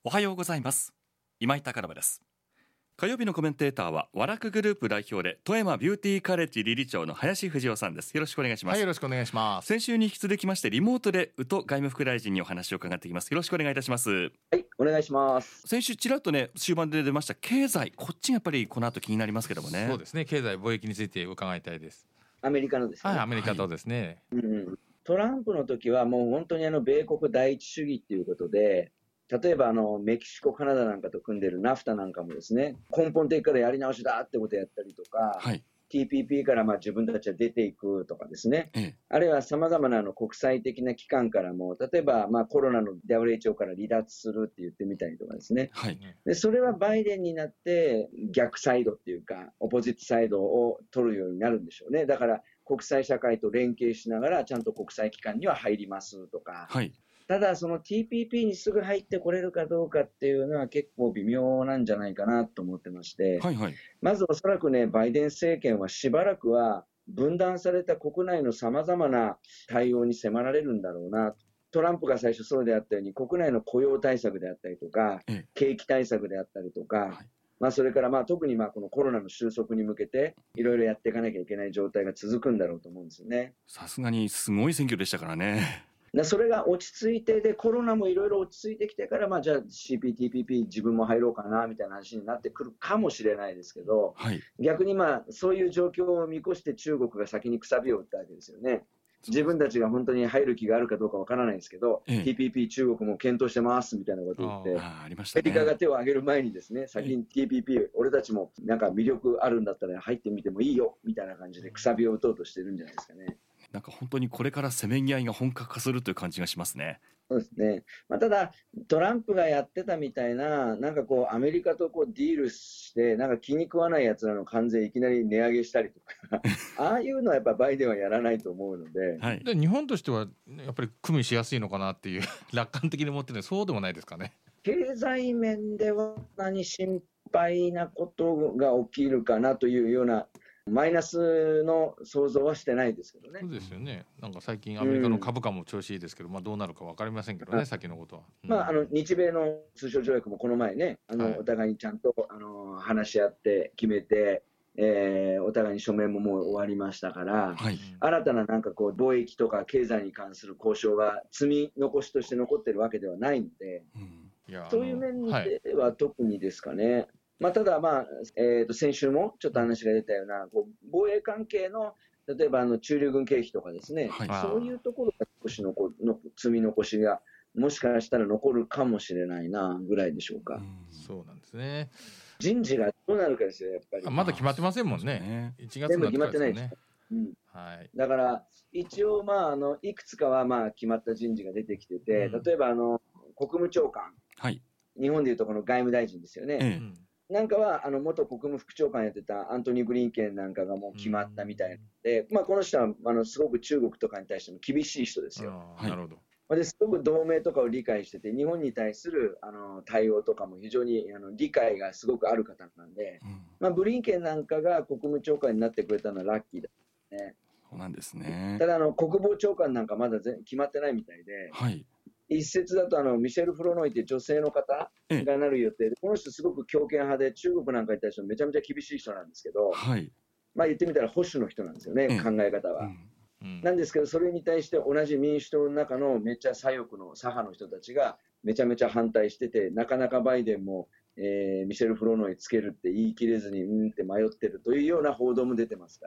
おはようございます。今井貴信です。火曜日のコメンテーターはワラクグループ代表で富山ビューティーカレッジ理事長の林藤夫さんです。よろしくお願いします。 はい、よろしくお願いします。 先週に引き続きましてリモートで宇都外務副大臣にお話を伺っています。よろしくお願いいたします。 はい、お願いします。 先週ちらっとね終盤で出ました経済、こっちがやっぱりこの後気になりますけどもね。 そうですね、経済貿易について伺いたいです。 アメリカのですね。 はい、アメリカとですね、 トランプの時はもう本当に米国第一主義っていうことで、例えばメキシコ、カナダなんかと組んでるナフタなんかもですね、根本的からやり直しだってことをやったりとか、 はい、 TPP から自分たちは出ていくとかですね、あるいはさまざまな国際的な機関からも、例えばコロナの WHO から離脱するって言ってみたりとかですね、 はい、 でそれはバイデンになって逆サイドっていうか、オポジットサイドを取るようになるんでしょうね。だから国際社会と連携しながら、ちゃんと国際機関には入りますとか。 はい、 ただ、その TPP にすぐ入ってこれるかどうかっていうのは結構微妙なんじゃないかなと思ってまして、 はい、はい、 まずおそらくね、バイデン政権はしばらくは分断された国内のさまざまな対応に迫られるんだろうな。トランプが最初そうであったように、国内の雇用対策であったりとか、景気対策であったりとか、それから特にこのコロナの収束に向けていろいろやっていかなきゃいけない状態が続くんだろうと思うんですよね。 さすがにすごい選挙でしたからね。 それが落ち着いて、でコロナもいろいろ落ち着いてきてから、じゃあ CPTPP 自分も入ろうかなみたいな話になってくるかもしれないですけど、 はい、 逆にそういう状況を見越して中国が先にくさびを打ったわけですよね。自分たちが本当に入る気があるかどうかわからないですけど、TPP 中国も検討してますみたいなことを言って、アメリカが手を挙げる前にですね、先に TPP 俺たちもなんか魅力あるんだったら入ってみてもいいよみたいな感じでくさびを打とうとしてるんじゃないですかね。 なんか本当にこれからせめぎ合いが本格化するという感じがしますね。 そうですね。ただトランプがやってたみたいな、なんかアメリカとディールして、なんか気に食わないやつらの関税いきなり値上げしたりとか、ああいうのはやっぱバイデンはやらないと思うので、 はい、 で日本としてはやっぱり組みしやすいのかなっていう楽観的に思ってる、そうでもないですかね。 経済面では何心配なことが起きるかなというようなマイナスの想像はしてないですけどね。 そうですよね。なんか最近アメリカの株価も調子いいですけど、どうなるか分かりませんけどね、先のことは。 日米の通商条約もこの前ね、お互いにちゃんと話し合って決めて、お互いに署名ももう終わりましたから、 はい、 新たななんか貿易とか経済に関する交渉が積み残しとして残ってるわけではないので、そういう面では特にですかね。ただ、先週もちょっと話が出たような防衛関係の例えば駐留軍経費とかですね、そういうところが少しの積み残しがもしかしたら残るかもしれないなぐらいでしょうか。 そうなんですね。 人事がどうなるかですよ、やっぱり。 まだ決まってませんもんね。1月になってからですよね。 だから一応いくつかは決まった人事が出てきてて、例えば国務長官、日本でいうとこの外務大臣ですよね。なんかは元国務副長官やってたアントニー・ブリンケンなんかがもう決まったみたいで、この人はすごく中国とかに対しても厳しい人ですよ。 なるほど。 ですごく同盟とかを理解してて、日本に対する対応とかも非常に理解がすごくある方なんで、ブリンケンなんかが国務長官になってくれたのはラッキーだね。 そうなんですね。 ただ国防長官なんかまだ決まってないみたいで、一説だとミシェル・フロノイって女性の方がなる予定で、この人すごく強権派で中国なんかに対してめちゃめちゃ厳しい人なんですけど、言ってみたら保守の人なんですよね、考え方は。なんですけど、それに対して同じ民主党の中のめっちゃ左翼の左派の人たちがめちゃめちゃ反対してて、なかなかバイデンも、ミシェル・フロノイつけるって言い切れずにって迷ってるというような報道も出てますから、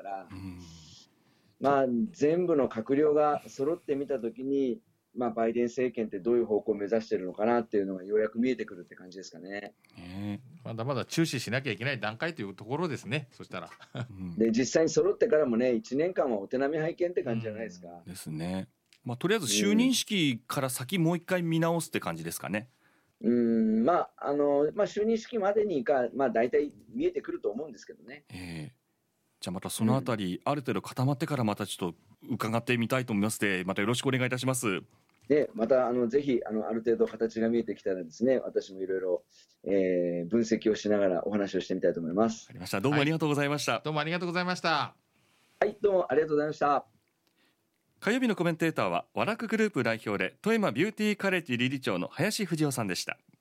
全部の閣僚が揃ってみたときに、バイデン政権ってどういう方向を目指しているのかなっていうのがようやく見えてくるって感じですかね。 まだまだ注視しなきゃいけない段階というところですね、そしたら。 で実際に揃ってからもね、1年間はお手並み拝見って感じじゃないですか。 ですね。とりあえず就任式から先もう一回見直すって感じですかね。 就任式までに大体見えてくると思うんですけどね。 じゃあまたそのあたり、ある程度固まってからまたちょっと伺ってみたいと思いますので、またよろしくお願いいたします。 でまたぜひある程度形が見えてきたらですね、私もいろいろ分析をしながらお話をしてみたいと思います。 わかりました。どうもありがとうございました。 どうもありがとうございました。 はい、どうもありがとうございました。 火曜日のコメンテーターはワラクグループ代表で富山ビューティーカレッジ理事長の林藤夫さんでした。